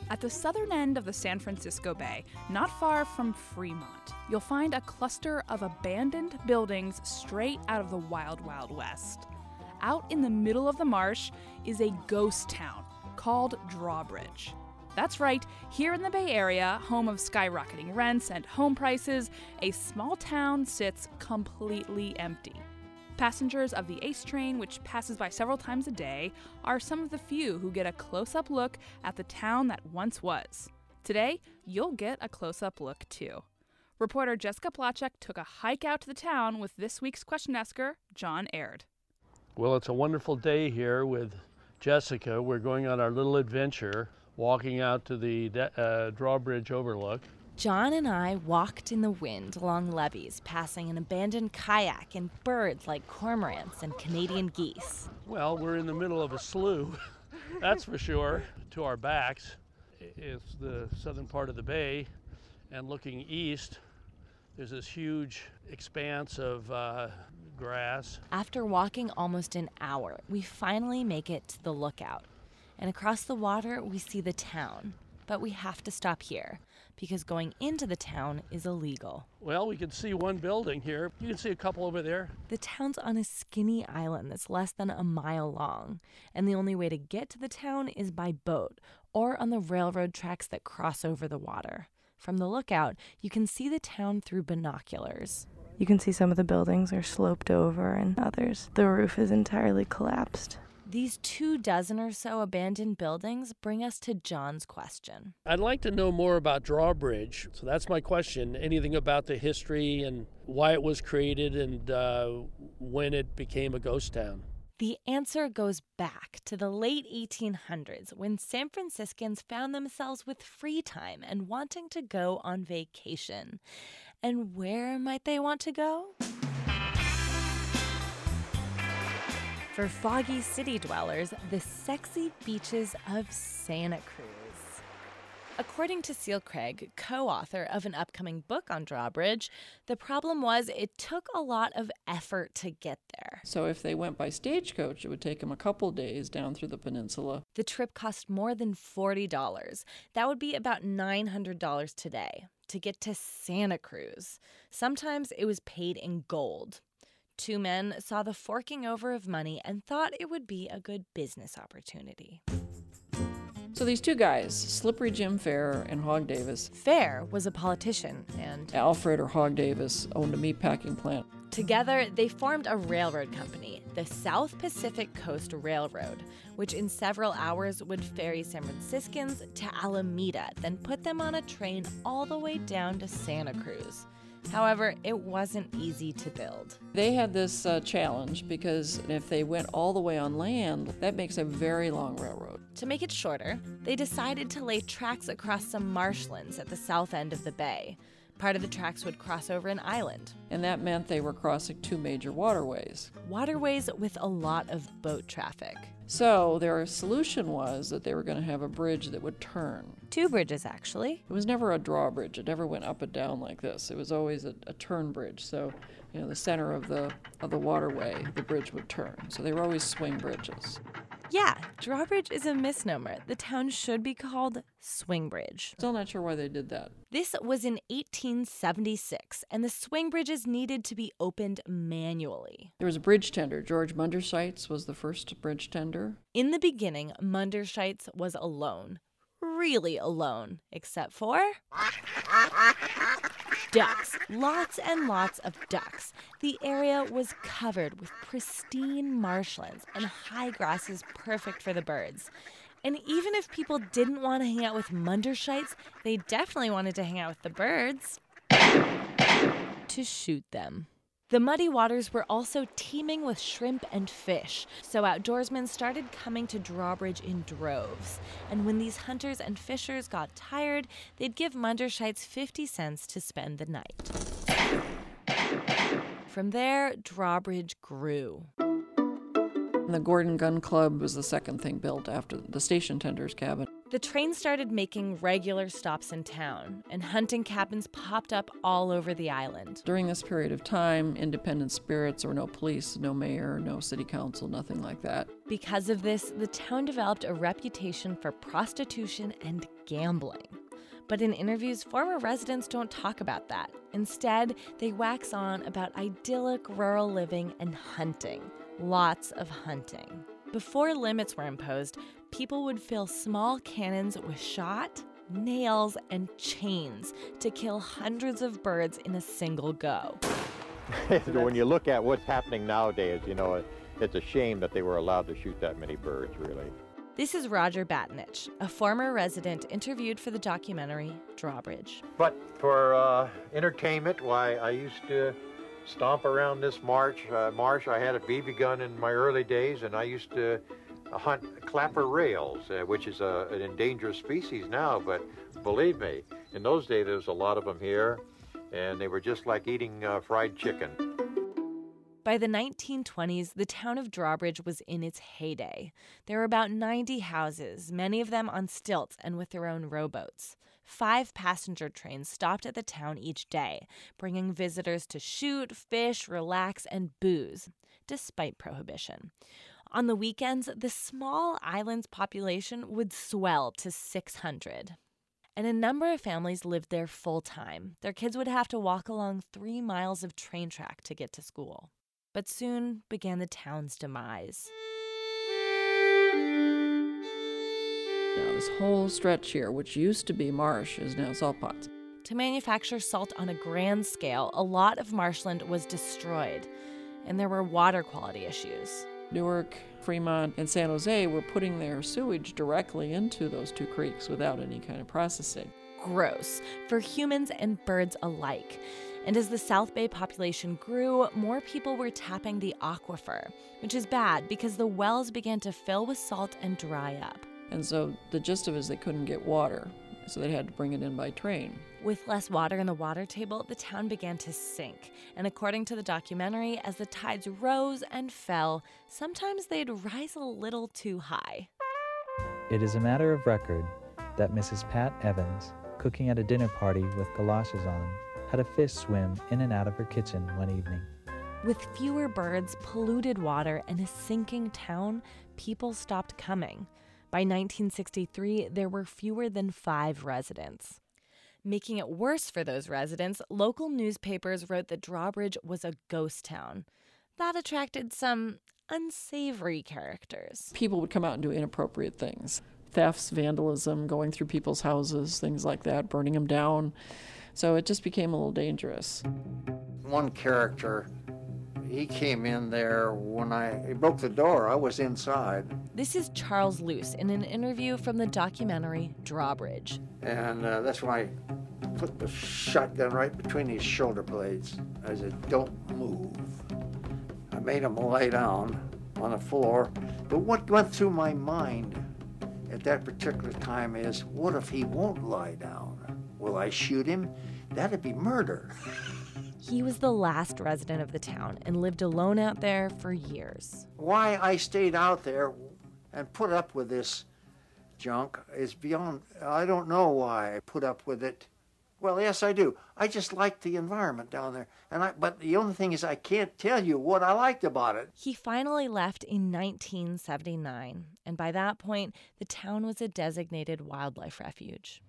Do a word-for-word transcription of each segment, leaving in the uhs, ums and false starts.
At the southern end of the San Francisco Bay, not far from Fremont, you'll find a cluster of abandoned buildings straight out of the Wild Wild West. Out in the middle of the marsh is a ghost town called Drawbridge. That's right, here in the Bay Area, home of skyrocketing rents and home prices, a small town sits completely empty. Passengers of the ACE train, which passes by several times a day, are some of the few who get a close-up look at the town that once was. Today, you'll get a close-up look too. Reporter Jessica Placzek took a hike out to the town with this week's question asker, John Aird. Well, it's a wonderful day here with Jessica. We're going on our little adventure, walking out to the uh, Drawbridge Overlook. John and I walked in the wind along levees, passing an abandoned kayak and birds like cormorants and Canadian geese. Well, we're in the middle of a slough, that's for sure. To our backs is the southern part of the bay, and looking east, there's this huge expanse of uh, grass. After walking almost an hour, we finally make it to the lookout. And across the water, we see the town. But we have to stop here, because going into the town is illegal. Well, we can see one building here. You can see a couple over there. The town's on a skinny island that's less than a mile long, and the only way to get to the town is by boat or on the railroad tracks that cross over the water. From the lookout, you can see the town through binoculars. You can see some of the buildings are sloped over, and others, the roof is entirely collapsed. These two dozen or so abandoned buildings bring us to John's question. I'd like to know more about Drawbridge. So that's my question. Anything about the history and why it was created and uh, when it became a ghost town? The answer goes back to the late eighteen hundreds, when San Franciscans found themselves with free time and wanting to go on vacation. And where might they want to go? For foggy city dwellers, the sexy beaches of Santa Cruz. According to Seal Craig, co-author of an upcoming book on Drawbridge, the problem was it took a lot of effort to get there. So if they went by stagecoach, it would take them a couple days down through the peninsula. The trip cost more than forty dollars. That would be about nine hundred dollars today to get to Santa Cruz. Sometimes it was paid in gold. Two men saw the forking over of money and thought it would be a good business opportunity. So these two guys, Slippery Jim Fair and Hog Davis. Fair was a politician, and Alfred or Hog Davis owned a meatpacking plant. Together, they formed a railroad company, the South Pacific Coast Railroad, which in several hours would ferry San Franciscans to Alameda, then put them on a train all the way down to Santa Cruz. However, it wasn't easy to build. They had this uh, challenge because if they went all the way on land, that makes a very long railroad. To make it shorter, they decided to lay tracks across some marshlands at the south end of the bay. Part of the tracks would cross over an island. And that meant they were crossing two major waterways. Waterways with a lot of boat traffic. So their solution was that they were going to have a bridge that would turn. Two bridges, actually. It was never a drawbridge. It never went up and down like this. It was always a, a turn bridge. So, you know, the center of the of the waterway, the bridge would turn. So they were always swing bridges. Yeah, drawbridge is a misnomer. The town should be called Swingbridge. Still not sure why they did that. This was in eighteen seventy-six, and the swing bridges needed to be opened manually. There was a bridge tender. George Munderscheitz was the first bridge tender. In the beginning, Munderscheitz was alone. Really alone, except for ducks. Lots and lots of ducks. The area was covered with pristine marshlands and high grasses perfect for the birds. And even if people didn't want to hang out with Munderscheitz, they definitely wanted to hang out with the birds to shoot them. The muddy waters were also teeming with shrimp and fish, so outdoorsmen started coming to Drawbridge in droves. And when these hunters and fishers got tired, they'd give Munderscheitz fifty cents to spend the night. From there, Drawbridge grew. And the Gordon Gun Club was the second thing built after the station tender's cabin. The train started making regular stops in town, and hunting cabins popped up all over the island. During this period of time, independent spirits, or no police, no mayor, no city council, nothing like that. Because of this, the town developed a reputation for prostitution and gambling. But in interviews, former residents don't talk about that. Instead, they wax on about idyllic rural living and hunting. Lots of hunting. Before limits were imposed, people would fill small cannons with shot, nails, and chains to kill hundreds of birds in a single go. When you look at what's happening nowadays, you know, it's a shame that they were allowed to shoot that many birds, really. This is Roger Batinich, a former resident interviewed for the documentary Drawbridge. But for uh, entertainment, why, I used to stomp around this marsh. Uh, marsh. I had a B B gun in my early days, and I used to uh, hunt clapper rails, uh, which is a, an endangered species now, but believe me, in those days there was a lot of them here, and they were just like eating uh, fried chicken. By the nineteen twenties, the town of Drawbridge was in its heyday. There were about ninety houses, many of them on stilts and with their own rowboats. Five passenger trains stopped at the town each day, bringing visitors to shoot, fish, relax, and booze, despite prohibition. On the weekends, the small island's population would swell to six hundred. And a number of families lived there full-time. Their kids would have to walk along three miles of train track to get to school. But soon began the town's demise. Now, this whole stretch here, which used to be marsh, is now salt pots. To manufacture salt on a grand scale, a lot of marshland was destroyed, and there were water quality issues. Newark, Fremont, and San Jose were putting their sewage directly into those two creeks without any kind of processing. Gross for humans and birds alike. And as the South Bay population grew, more people were tapping the aquifer, which is bad because the wells began to fill with salt and dry up. And so the gist of it is they couldn't get water, so they had to bring it in by train. With less water in the water table, the town began to sink. And according to the documentary, as the tides rose and fell, sometimes they'd rise a little too high. It is a matter of record that Missus Pat Evans, cooking at a dinner party with galoshes on, had a fish swim in and out of her kitchen one evening. With fewer birds, polluted water, and a sinking town, people stopped coming. By nineteen sixty-three, there were fewer than five residents. Making it worse for those residents, local newspapers wrote that Drawbridge was a ghost town. That attracted some unsavory characters. People would come out and do inappropriate things. Thefts, vandalism, going through people's houses, things like that, burning them down. So it just became a little dangerous. One character, he came in there when I he broke the door. I was inside. This is Charles Luce in an interview from the documentary Drawbridge. And uh, that's when I put the shotgun right between his shoulder blades. I said, don't move. I made him lie down on the floor. But what went through my mind at that particular time is, what if he won't lie down? Will I shoot him? That'd be murder. He was the last resident of the town and lived alone out there for years. Why I stayed out there and put up with this junk is beyond, I don't know why I put up with it. Well, yes, I do. I just liked the environment down there. And I, but the only thing is I can't tell you what I liked about it. He finally left in nineteen seventy-nine, and by that point, the town was a designated wildlife refuge.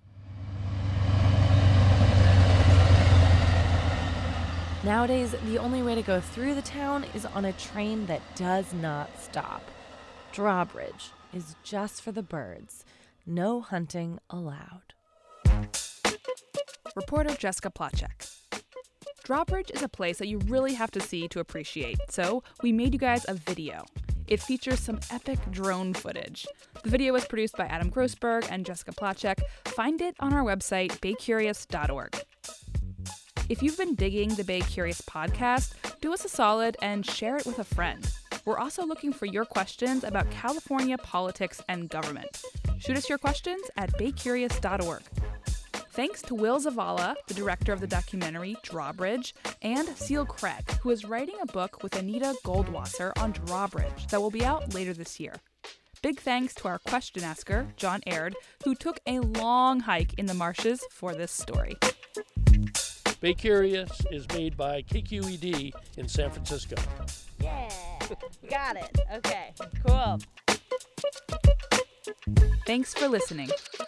Nowadays, the only way to go through the town is on a train that does not stop. Drawbridge is just for the birds. No hunting allowed. Reporter Jessica Placzek. Drawbridge is a place that you really have to see to appreciate, so we made you guys a video. It features some epic drone footage. The video was produced by Adam Grossberg and Jessica Placzek. Find it on our website, bay curious dot org. If you've been digging the Bay Curious podcast, do us a solid and share it with a friend. We're also looking for your questions about California politics and government. Shoot us your questions at bay curious dot org. Thanks to Will Zavala, the director of the documentary Drawbridge, and Seal Craig, who is writing a book with Anita Goldwasser on Drawbridge that will be out later this year. Big thanks to our question asker, John Aird, who took a long hike in the marshes for this story. Bay Curious is made by K Q E D in San Francisco. Yeah, got it. Okay, cool. Thanks for listening.